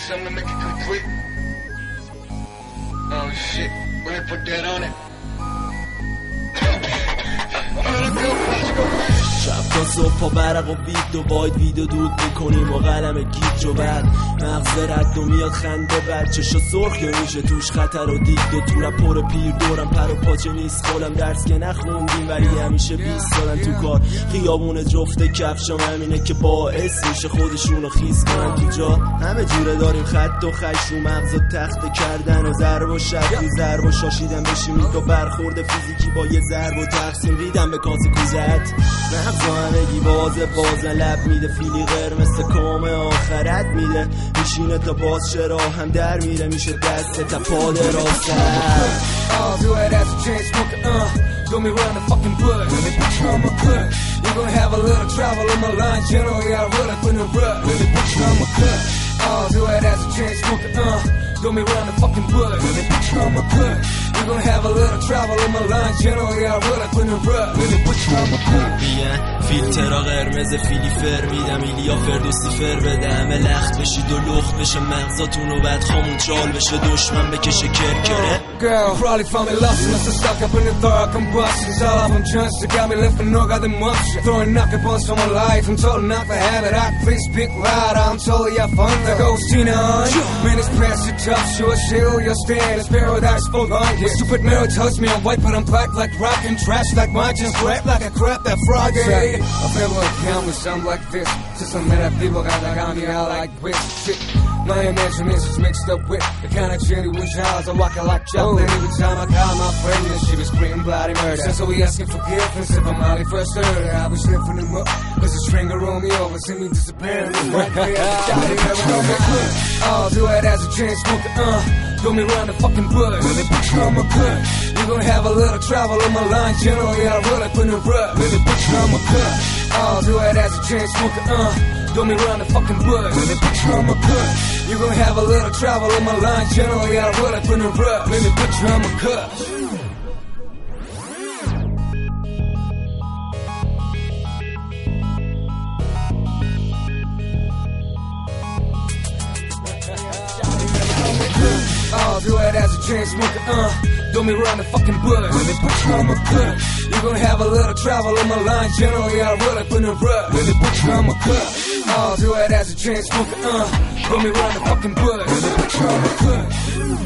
something to make it complete. Oh shit, let me put that on it. شب تا صبح پا برق و وید و واید ویدو دود میکنیم و قلم گیج و بعد مغز رد و میاد خنده بر چشا سرخ که میشه توش خطر و دید و تو پر پیر دورم پر و پاچه نیست خولم درس که نخوندیم ولی همیشه 20 سالن تو کار خیابون جفته کفشام همینه که باعث میشه خودشونو خیس کنن تو جا همه جوره داریم خط و خش رو مغز و تخته کردن و ضرب و شرقی ضرب و شاشیدن بشیم تو برخورد فیزیکی با یه ضرب و تقسیم ریدم به کاسه کوزت مغزا همگی بازن لب میده فیلی قرمز کام آخرت میده میشینه تا باز چرا هم در میره میشه دست تا پاد راست I'll do it as a chain smoker, do me round the fucking bush. Let me put you on my cush. You're gonna have a little travel on my line, generally I roll up in the rut. Let me put you on my cush. I'll do it as a chain smoker, do me round the fucking bush. Let me put you on my cush. You're gonna have a little travel on my line, generally I roll up in the rut. Let me put you on my cush. فیلترها قرمز فیلیفر میدم ایلیا فردوسی فر بده همه لخت بشید و لخت بشه مغزاتون و بعد خامون چال بشه دشمن بکشه کرکره Girl, probably found me lost, must have stuck up in the thorough combustions. All of them just to got me lifting no got the motion. Throwing knock upons for my life, I'm told not to have it. I please speak loud, I'm totally up on the ghost Tina on. Man, it's past your tough, sure shield your stand. It's paradise full on here. Stupid mirror tells me I'm white, but I'm black like rock and trash like mine. Just rap like a crap that frog ate. I feel like countless, I'm like this. Since I met up people got me out like this shit. My imagination's mixed up with the kind of shitty wish I walk like chocolate. Every time I call my friend, then she was screaming bloody murder. Since we asking forgiveness if I'm out first heard I was lifting him up, cause the string will roll me over, see me disappear. I'll do it as a chain smoker, do me round the fucking bush. Let me put you on my cush. You're gonna have a little travel on my line, generally I roll up in the rut. Let me put you on my cush. I'll do it as a chain smoker, do me round the fucking bush. Let me put you on my cush. You're gonna have a little travel on my line, generally I roll up in the rut. Let me put you on my cush. I'll do it as a chain smoker, do me round the fucking bush. Let me put you on my cush. You're gonna have a little travel on my line, generally I roll up in the rut. Let me put you on my cush. I'll do it as a chain smoker, do me round the fucking bush. Let me put you on my cush.